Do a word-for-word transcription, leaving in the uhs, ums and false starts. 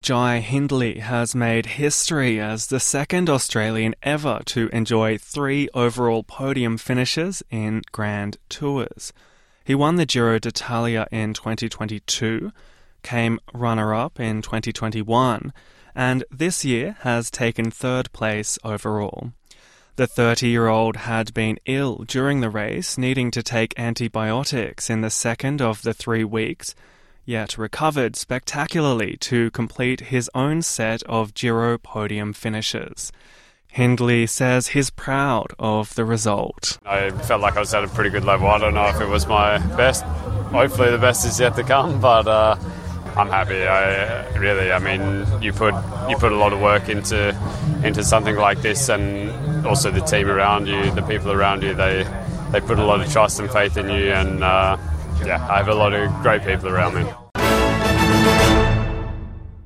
Jai Hindley has made history as the second Australian ever to enjoy three overall podium finishes in Grand Tours. He won the Giro d'Italia in twenty twenty-two, came runner-up in twenty twenty-one, and this year has taken third place overall. The thirty-year-old had been ill during the race, needing to take antibiotics in the second of the three weeks, yet recovered spectacularly to complete his own set of Giro podium finishes. Hindley says he's proud of the result. I felt like I was at a pretty good level. I don't know if it was my best. Hopefully the best is yet to come, but uh, I'm happy. I really, I mean, you put you put a lot of work into into something like this, and also the team around you, the people around you, they they put a lot of trust and faith in you, and uh, yeah, I have a lot of great people around me.